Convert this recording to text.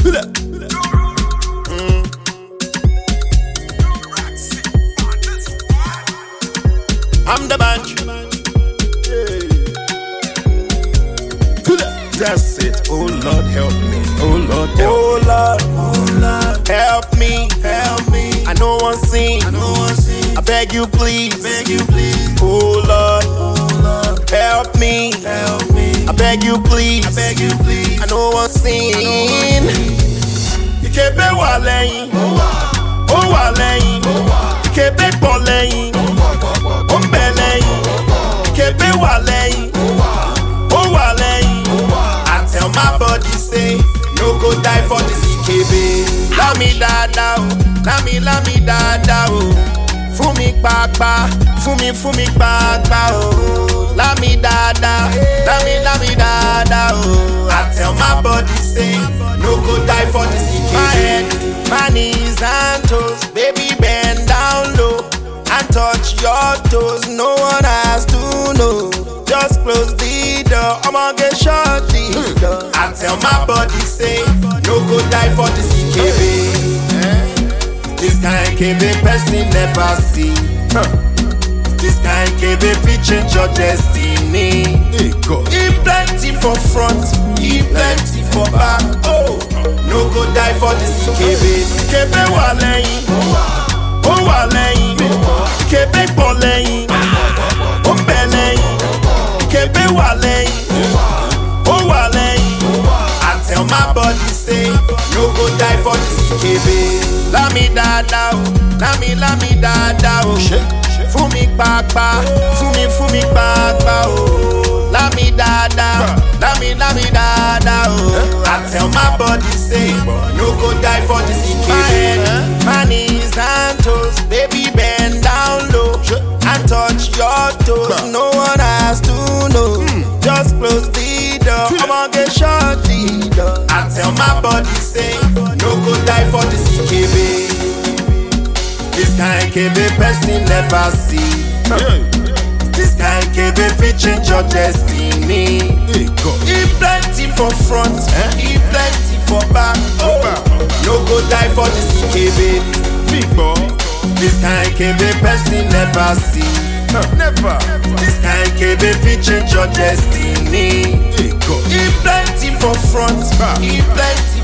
I'm the bunch. That's it. Oh Lord, help me. Oh Lord, help Oh Lord, oh Lord, help me. help me. I know one sin. I beg you, please. Oh Lord, help me. Help me. I beg you, please. I know one sin. Ìkébé wà lẹ́yìn, ó wà lẹ́yìn. Ìkébé pọ̀ lẹ́yìn, ó ń bẹ lẹ́yìn. Ìkébé wà lẹ́yìn, ó wà lẹ́yìn. I tell my body say, no go die for this Ìkébé. Lámi dáadáa o, lámi dáadáa o. Fún mi pàápàá, fún mi pàápàá o. Lámi dáadáa, lámi dáadáa o. I tell my body say, no go die for this Ìkébé. My head, my knees and toes, baby bend down low and touch your toes. No one has to know. Just close the door, I'ma get shut the door. I tell my body say, no go die for this Ìkébé. This kind Ìkébé person never see. This kind Ìkébé fit change your destiny. He plenty for front, he plenty for back. Oh, no go die for this Ìkébé. Ìkébé wà lẹ́yìn, ó wà lẹ́yìn. Ìkébé pọ̀ lẹ́yìn, ó ń bẹ lẹ́yìn. Ìkébé wà lẹ́yìn, ó wà lẹ́yìn. I tell my body say, no go die for this Ìkébé. Lámi dáadáa o, lámi dáadáa o. Fún mi pàápàá, fún mi pàápàá o. Lámi dáadáa, lámi dáadáa o. I tell my body say, no go die for this Ìkébé. My head, my knees and toes, baby bend down low and touch your toes. No one has to know. Just close the door, I'ma get shut the door. I tell my body say, no go die for this Ìkébé. This kind Ìkébé person never see. This kind Ìkébé fit change your destiny. He plenty for front, he plenty for back. Oh, no go die for this Ìkébé. This kind Ìkébé person never see. Never. This kind Ìkébé fit change your destiny. He plenty for front, he plenty